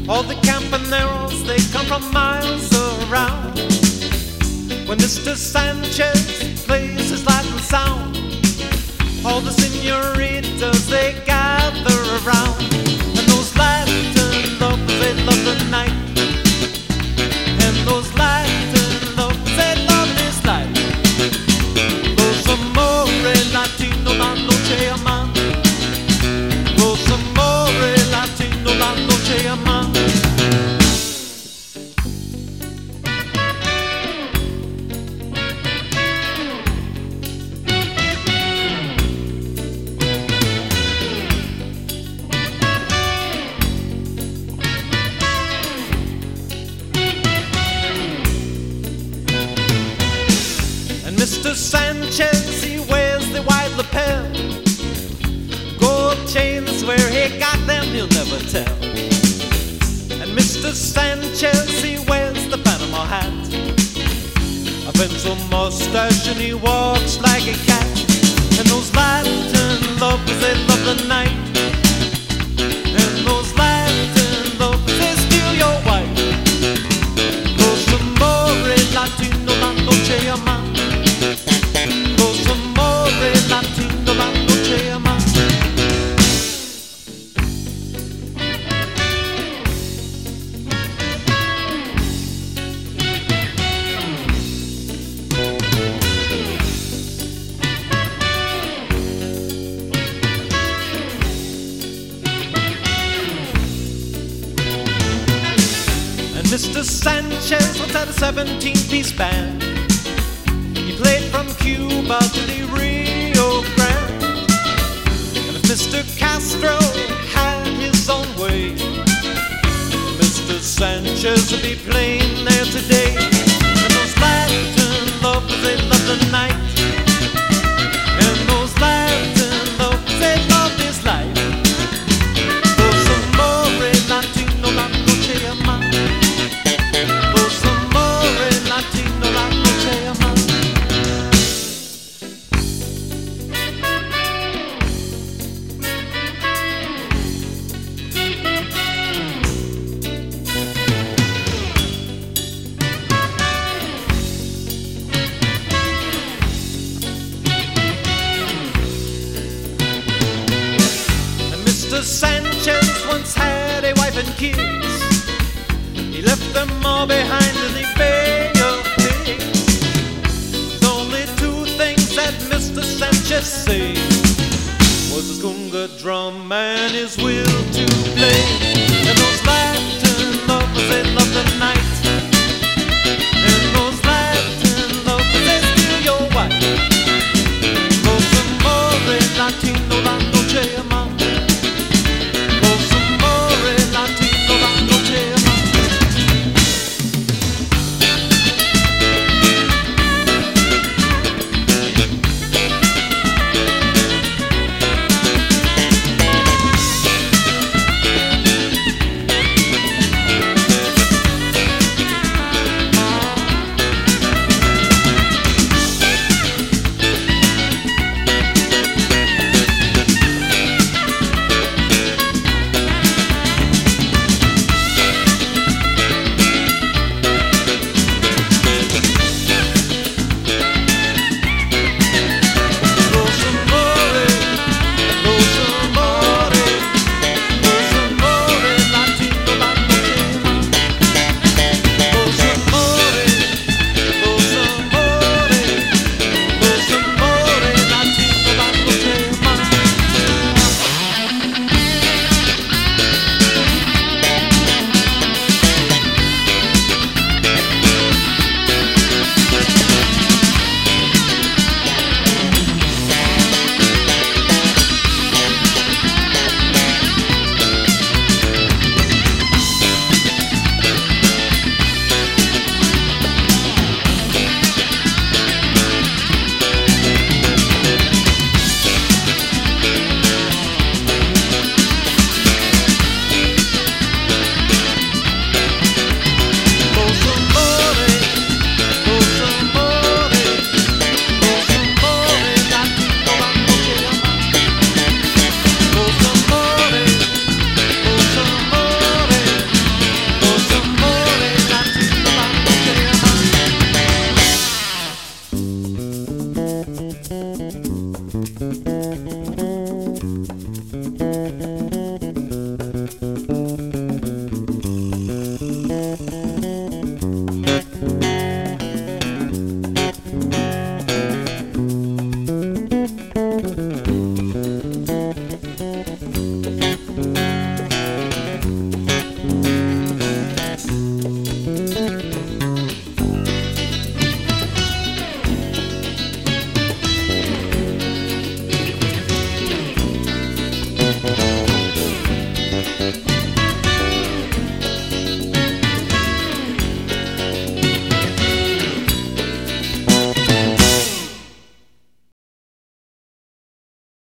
All the campaneros, they come from miles around. When Mr. Sanchez plays his Latin sound, all the senoritas, they gather around. And those Latin lovers, they love the night. And those Latin lovers, they love this life. Los amores latino la noche aman. Los amores latino la noche aman. Mr. Sanchez, he wears the white lapel, gold chains, where he got them he'll never tell. And Mr. Sanchez, he wears the Panama hat, a pencil mustache, and he walks like a cat. And those Latin lovers, they love the night. And those Latin lovers, they steal your wife. Los amores latino la noche aman. Los amores latino la noche aman. And Mr. Sanchez once had a 17-piece band. He played from Cuba to the Rio Grande. And if Mr. Castro had his own way, Mr. Sanchez would be playing there today. And those Latin lovers, they love the night. And those Latin lovers, they love this life. Los amores latino la noche aman. Los amores latino la noche aman. Mr. Sanchez once had a wife and kids. He left them all behind in the Bay of Pigs. The only two things that Mr. Sanchez saved was his conga drum and his will